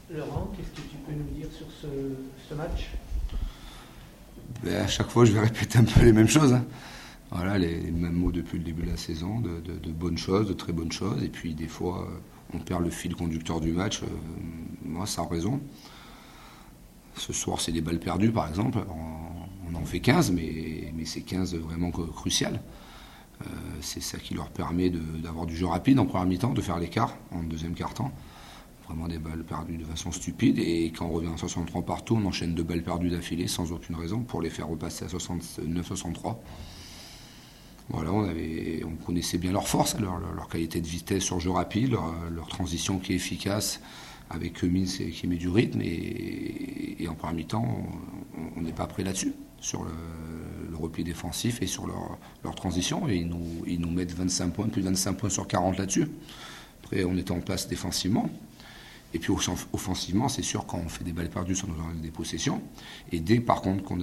Laurent, qu'est-ce que tu peux nous dire sur ce match? À chaque fois, je vais répéter un peu les mêmes choses, hein. Voilà, les mêmes mots depuis le début de la saison, de bonnes choses, de très bonnes choses. Et puis des fois, on perd le fil conducteur du match, moi, sans raison. Ce soir, c'est des balles perdues, par exemple. On en fait 15, mais c'est 15 vraiment cruciales. C'est ça qui leur permet d'avoir du jeu rapide en première mi-temps, de faire l'écart en deuxième quart-temps. Vraiment des balles perdues de façon stupide. Et quand on revient à 63 partout, on enchaîne 2 balles perdues d'affilée sans aucune raison pour les faire repasser à 69-63. Voilà, on connaissait bien leur force, leur qualité de vitesse sur jeu rapide, leur transition qui est efficace avec Cummins qui met du rythme. Et en première mi-temps, on n'est pas prêt là-dessus, sur le repli défensif et sur leur transition. Et ils nous mettent 25 points, plus de 25 points sur 40 là-dessus. Après, on était en place défensivement. Et puis offensivement, c'est sûr, quand on fait des balles perdues, ça nous enlève des possessions. Et dès, par contre, qu'on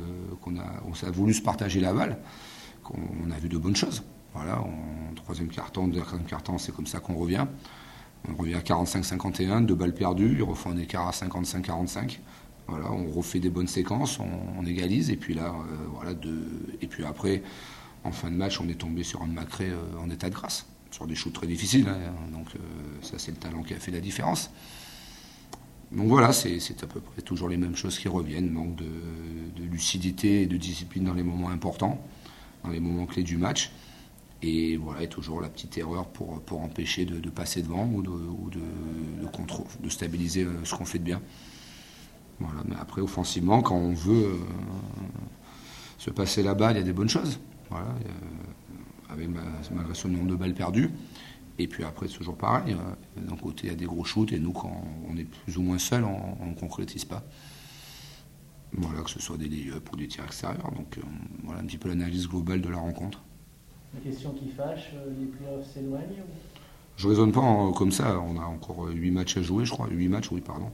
a voulu se partager la balle, on a vu de bonnes choses. Voilà, en troisième quart-temps, deuxième quart-temps, c'est comme ça qu'on revient. On revient à 45-51, 2 balles perdues, il refait un écart à 55-45. Voilà, on refait des bonnes séquences, on égalise, et puis là, et puis après, en fin de match, on est tombé sur un Macré en état de grâce, sur des shoots très difficiles, hein. Donc ça, c'est le talent qui a fait la différence. Donc voilà, c'est à peu près toujours les mêmes choses qui reviennent, manque de lucidité et de discipline dans les moments importants, dans les moments clés du match. Et voilà, et toujours la petite erreur pour empêcher de passer devant ou de stabiliser ce qu'on fait de bien. Voilà, mais après, offensivement, quand on veut se passer la balle, il y a des bonnes choses. Voilà, malgré ce nombre de balles perdues. Et puis après, c'est toujours pareil. D'un côté, il y a des gros shoots, et nous, quand on est plus ou moins seul, on ne concrétise pas. Voilà, que ce soit des lay-ups ou des tirs extérieurs. Donc voilà un petit peu l'analyse globale de la rencontre. Une question qui fâche, les playoffs s'éloignent? Je ne raisonne pas comme ça. On a encore 8 matchs à jouer, je crois. 8 matchs, oui, pardon.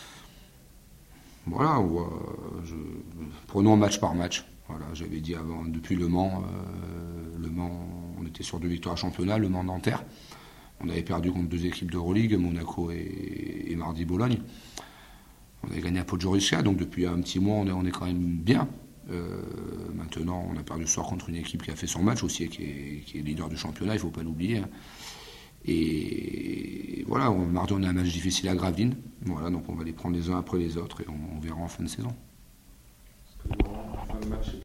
Voilà, prenons match par match. Voilà, j'avais dit avant, depuis Le Mans, on était sur 2 victoires à championnat, Le Mans Nanterre. On avait perdu contre 2 équipes d'Euroleague, Monaco et mardi Bologne. On avait gagné à Podgorica, donc depuis un petit mois, on est quand même bien. Maintenant, on a perdu ce soir contre une équipe qui a fait son match aussi, et qui est leader du championnat, il ne faut pas l'oublier. Et voilà, mardi, on a un match difficile à Gravelines. Voilà, donc on va les prendre les uns après les autres, et on verra en fin de saison. En fin de match,